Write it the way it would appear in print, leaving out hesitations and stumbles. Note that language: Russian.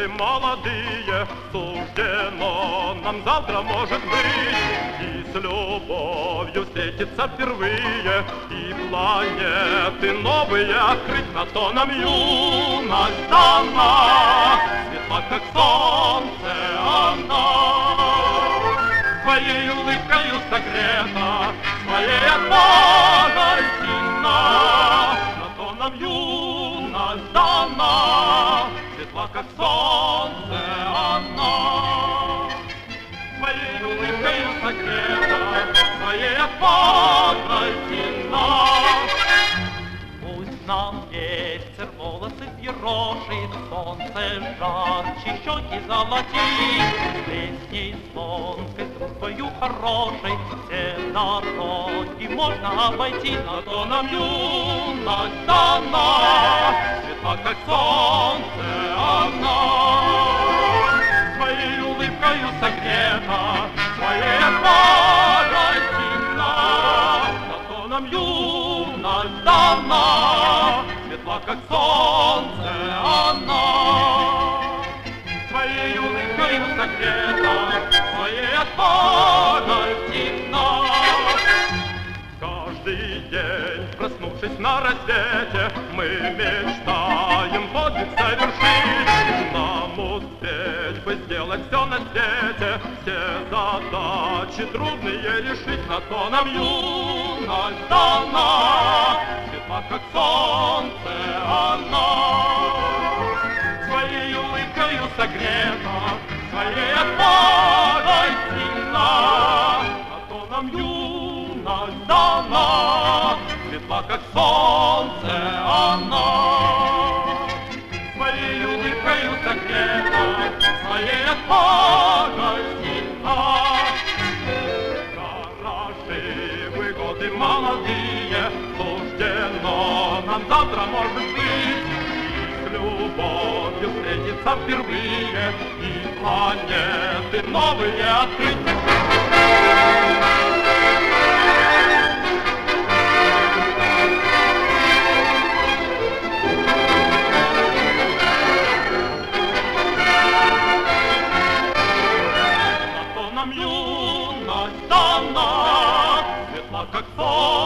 годы молодые, суждено нам завтра, может быть, и с любовью встретиться впервые, и планеты новые открыть. На то нам юность дана, светла, как солнце она, своей улыбкою согрета, своей отвагой сильна. На то нам юность дана, светла, как солнце она, своей улыбкою согрета, своей отвагой сильна. Пусть нам ветер волосы ерошит, солнце жарче щеки золотит, песней звонкой, дружбою хорошей все дороги можно обойти. На то нам юность дана, светла, как солнце она, своей улыбкою согрета, своей отвагой сильна. На то нам юность дана, светла, как солнце она, своей улыбкою согрета, своей отвагой сильна. Каждый день, проснувшись на рассвете, мы мечтаем подвиг совершить. Нам успеть бы сделать все на свете, все задачи трудные решить. На то нам юность дана, светла, как солнце она, своей улыбкою согрета, своей отвагой сильна. На то нам юность дана, светла, как солнце она, своей улыбкою согрета, своей отвагой сильна. Хороши годы молодые, суждено нам завтра, может быть, с любовью встретиться впервые, и планеты новые открыть. На то нам юность дана, светла, как солнце